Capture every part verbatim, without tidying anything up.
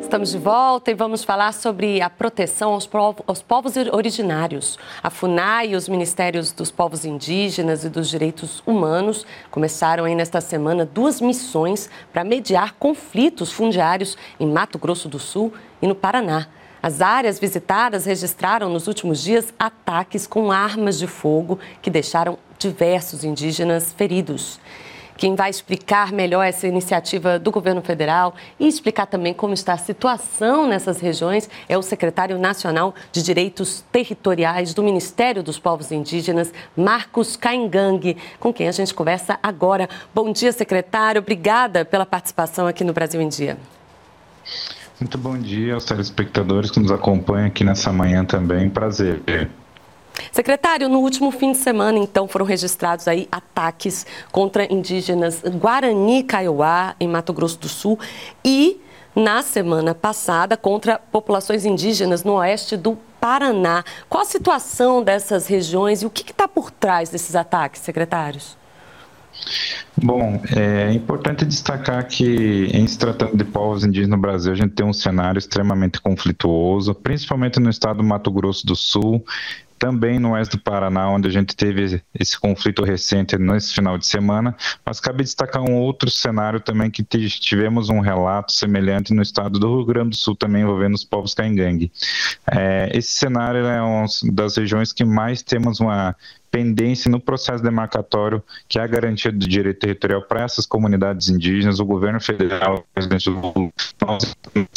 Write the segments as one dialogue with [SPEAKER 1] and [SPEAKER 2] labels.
[SPEAKER 1] Estamos de volta e vamos falar sobre a proteção aos povos, aos povos originários. A FUNAI e os Ministérios dos Povos Indígenas e dos Direitos Humanos começaram aí nesta semana duas missões para mediar conflitos fundiários em Mato Grosso do Sul e no Paraná. As áreas visitadas registraram nos últimos dias ataques com armas de fogo que deixaram diversos indígenas feridos. Quem vai explicar melhor essa iniciativa do governo federal e explicar também como está a situação nessas regiões é o secretário nacional de Direitos Territoriais do Ministério dos Povos Indígenas, Marcos Caingangue, com quem a gente conversa agora. Bom dia, secretário. Obrigada pela participação aqui no Brasil em Dia.
[SPEAKER 2] Muito bom dia aos telespectadores que nos acompanham aqui nessa manhã também. Prazer.
[SPEAKER 1] Secretário, no último fim de semana, então, foram registrados aí ataques contra indígenas Guarani Kaiowá, em Mato Grosso do Sul, e, na semana passada, contra populações indígenas no oeste do Paraná. Qual a situação dessas regiões e o que está por trás desses ataques, secretários?
[SPEAKER 2] Bom, é importante destacar que, em se tratando de povos indígenas no Brasil, a gente tem um cenário extremamente conflituoso, principalmente no estado do Mato Grosso do Sul, também no oeste do Paraná, onde a gente teve esse conflito recente nesse final de semana, mas cabe destacar um outro cenário também que tivemos um relato semelhante no estado do Rio Grande do Sul, também envolvendo os povos Caingangue. É, esse cenário é uma das regiões que mais temos uma pendência no processo demarcatório, que é a garantia do direito territorial para essas comunidades indígenas. O governo federal, o presidente Lula, nós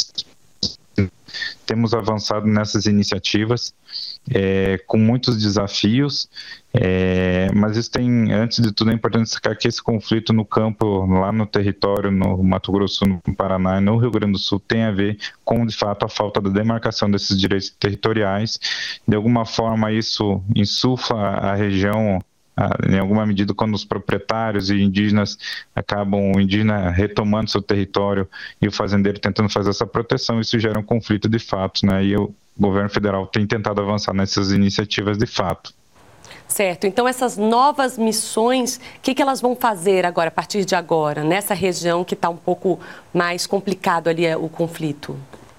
[SPEAKER 2] temos avançado nessas iniciativas é, com muitos desafios, é, mas isso tem, antes de tudo, é importante destacar que esse conflito no campo, lá no território, no Mato Grosso, no Paraná e no Rio Grande do Sul, tem a ver com, de fato, a falta da demarcação desses direitos territoriais. De alguma forma, isso insufla a região, em alguma medida, quando os proprietários e indígenas acabam, o indígena retomando seu território e o fazendeiro tentando fazer essa proteção, isso gera um conflito de fato, né? E o governo federal tem tentado avançar nessas iniciativas de fato.
[SPEAKER 1] Certo. Então, essas novas missões, o que, que elas vão fazer agora, a partir de agora, nessa região que está um pouco mais complicado ali o conflito?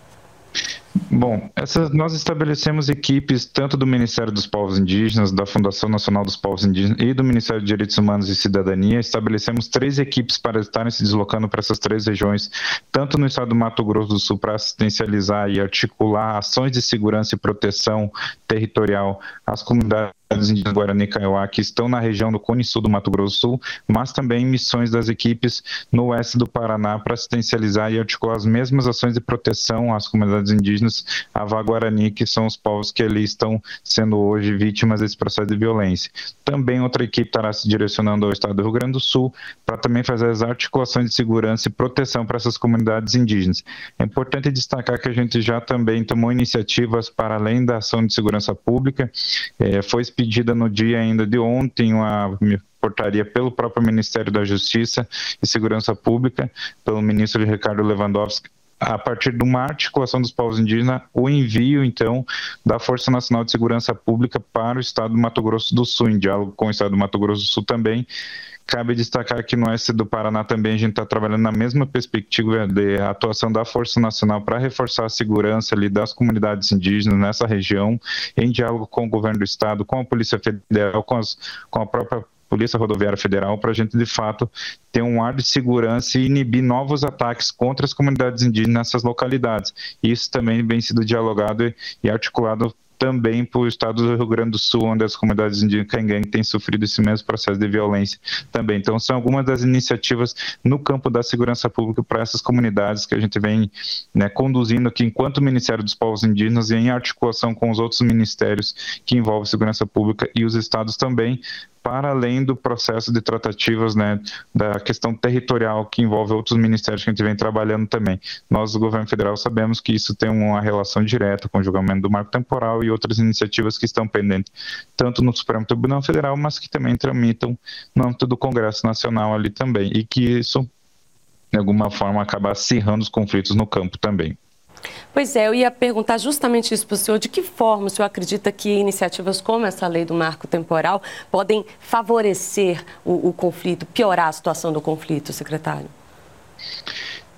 [SPEAKER 2] Bom, essa, nós estabelecemos equipes tanto do Ministério dos Povos Indígenas, da Fundação Nacional dos Povos Indígenas e do Ministério de Direitos Humanos e Cidadania. Estabelecemos três equipes para estarem se deslocando para essas três regiões, tanto no estado do Mato Grosso do Sul, para assistencializar e articular ações de segurança e proteção territorial às comunidades indígenas Guarani Kaiowá, que estão na região do Cone Sul do Mato Grosso do Sul, mas também missões das equipes no oeste do Paraná para assistencializar e articular as mesmas ações de proteção às comunidades indígenas Avá-Guarani, que são os povos que ali estão sendo hoje vítimas desse processo de violência. Também outra equipe estará se direcionando ao estado do Rio Grande do Sul para também fazer as articulações de segurança e proteção para essas comunidades indígenas. É importante destacar que a gente já também tomou iniciativas para além da ação de segurança pública. É, foi pedida no dia ainda de ontem uma portaria pelo próprio Ministério da Justiça e Segurança Pública, pelo ministro Ricardo Lewandowski, a partir de uma articulação dos povos indígenas, o envio, então, da Força Nacional de Segurança Pública para o estado do Mato Grosso do Sul, em diálogo com o estado do Mato Grosso do Sul também. Cabe destacar que no oeste do Paraná também a gente está trabalhando na mesma perspectiva de atuação da Força Nacional para reforçar a segurança ali das comunidades indígenas nessa região, em diálogo com o governo do estado, com a Polícia Federal, com, as, com a própria Polícia Rodoviária Federal, para a gente, de fato, ter um ar de segurança e inibir novos ataques contra as comunidades indígenas nessas localidades. Isso também vem sido dialogado e, e articulado também para o estado do Rio Grande do Sul, onde as comunidades indígenas Caingangue têm sofrido esse mesmo processo de violência também. Então, são algumas das iniciativas no campo da segurança pública para essas comunidades que a gente vem, né, conduzindo aqui enquanto Ministério dos Povos Indígenas e em articulação com os outros ministérios que envolvem segurança pública e os estados também, para além do processo de tratativas, né, da questão territorial que envolve outros ministérios que a gente vem trabalhando também. Nós, do governo federal, sabemos que isso tem uma relação direta com o julgamento do marco temporal e outras iniciativas que estão pendentes, tanto no Supremo Tribunal Federal, mas que também tramitam no âmbito do Congresso Nacional ali também, e que isso, de alguma forma, acaba acirrando os conflitos no campo também.
[SPEAKER 1] Pois é, eu ia perguntar justamente isso para o senhor. De que forma o senhor acredita que iniciativas como essa lei do marco temporal podem favorecer o, o conflito, piorar a situação do conflito, secretário?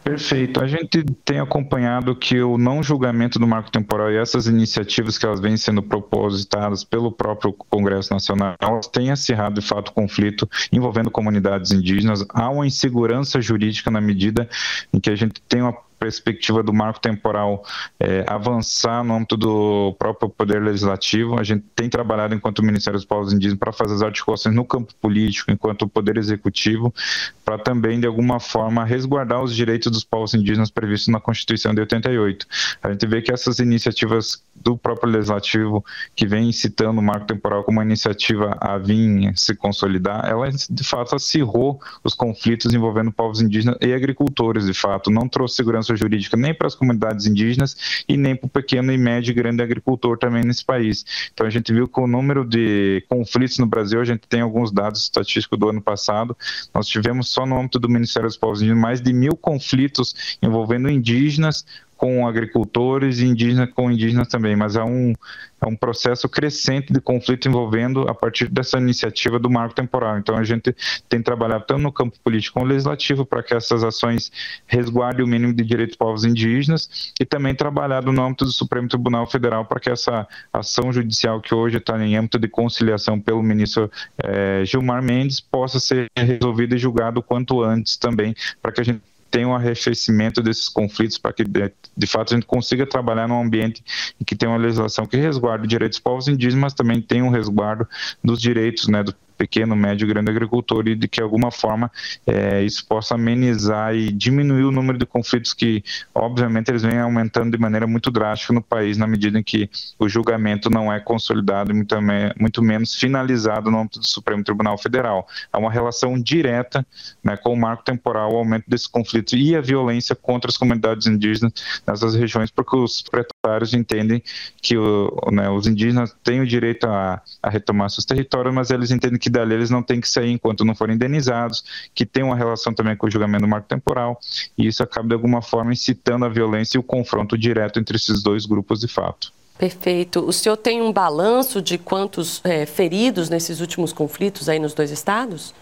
[SPEAKER 2] Perfeito. A gente tem acompanhado que o não julgamento do marco temporal e essas iniciativas que elas vêm sendo propositadas pelo próprio Congresso Nacional, elas têm acirrado, de fato, o conflito envolvendo comunidades indígenas. Há uma insegurança jurídica na medida em que a gente tem uma perspectiva do marco temporal é, avançar no âmbito do próprio Poder Legislativo. A gente tem trabalhado enquanto Ministério dos Povos Indígenas para fazer as articulações no campo político, enquanto Poder Executivo, para também, de alguma forma, resguardar os direitos dos povos indígenas previstos na Constituição de oitenta e oito. A gente vê que essas iniciativas do próprio Legislativo, que vem citando o marco temporal como uma iniciativa a vir se consolidar, ela, de fato, acirrou os conflitos envolvendo povos indígenas e agricultores, de fato. Não trouxe segurança jurídica nem para as comunidades indígenas e nem para o pequeno e médio e grande agricultor também nesse país. Então a gente viu que o número de conflitos no Brasil, a gente tem alguns dados estatísticos do ano passado, nós tivemos só no âmbito do Ministério dos Povos Indígenas mais de mil conflitos envolvendo indígenas com agricultores e indígenas com indígenas também, mas é um, é um processo crescente de conflito envolvendo a partir dessa iniciativa do marco temporal. Então a gente tem trabalhado tanto no campo político como legislativo para que essas ações resguardem o mínimo de direitos dos povos indígenas e também trabalhado no âmbito do Supremo Tribunal Federal para que essa ação judicial que hoje está em âmbito de conciliação pelo ministro eh, Gilmar Mendes possa ser resolvida e julgada o quanto antes também, para que a gente tem um arrefecimento desses conflitos para que, de, de fato, a gente consiga trabalhar num ambiente em que tem uma legislação que resguarde os direitos dos povos indígenas, mas também tem um resguardo dos direitos, né, do pequeno, médio e grande agricultor e de que, de alguma forma, é, isso possa amenizar e diminuir o número de conflitos que, obviamente, eles vêm aumentando de maneira muito drástica no país, na medida em que o julgamento não é consolidado e muito, muito menos finalizado no âmbito do Supremo Tribunal Federal. Há uma relação direta, né, com o marco temporal, o aumento desse conflito e a violência contra as comunidades indígenas nessas regiões, porque os proprietários entendem que o, né, os indígenas têm o direito a, a retomar seus territórios, mas eles entendem que dali eles não têm que sair enquanto não forem indenizados, que tem uma relação também com o julgamento do marco temporal, e isso acaba de alguma forma incitando a violência e o confronto direto entre esses dois grupos de fato.
[SPEAKER 1] Perfeito. O senhor tem um balanço de quantos é, feridos nesses últimos conflitos aí nos dois estados?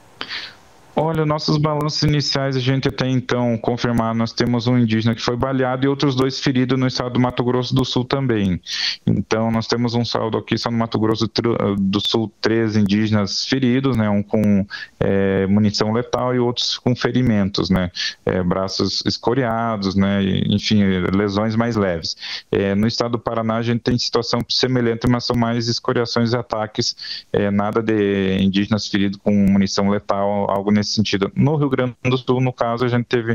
[SPEAKER 2] Olha, nossos balanços iniciais, a gente até então confirmar, nós temos um indígena que foi baleado e outros dois feridos no estado do Mato Grosso do Sul também. Então, nós temos um saldo aqui só no Mato Grosso do Sul, três indígenas feridos, né, um com é, munição letal e outros com ferimentos, né, é, braços escoriados, né, enfim, lesões mais leves. É, no estado do Paraná, a gente tem situação semelhante, mas são mais escoriações e ataques, é, nada de indígenas feridos com munição letal, algo nesse sentido. No Rio Grande do Sul, no caso, a gente teve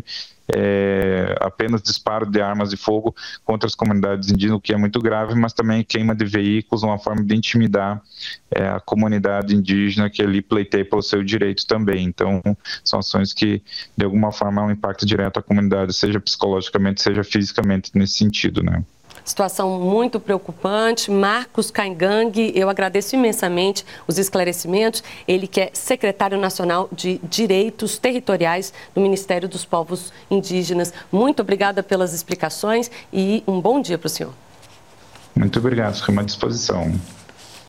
[SPEAKER 2] é, apenas disparo de armas de fogo contra as comunidades indígenas, o que é muito grave, mas também queima de veículos, uma forma de intimidar é, a comunidade indígena que ali pleiteia pelo seu direito também. Então, são ações que, de alguma forma, há um impacto direto à comunidade, seja psicologicamente, seja fisicamente, nesse sentido, né?
[SPEAKER 1] Situação muito preocupante. Marcos Caingangue, eu agradeço imensamente os esclarecimentos. Ele que é secretário nacional de Direitos Territoriais do Ministério dos Povos Indígenas. Muito obrigada pelas explicações e um bom dia para o senhor.
[SPEAKER 2] Muito obrigado, fico à disposição.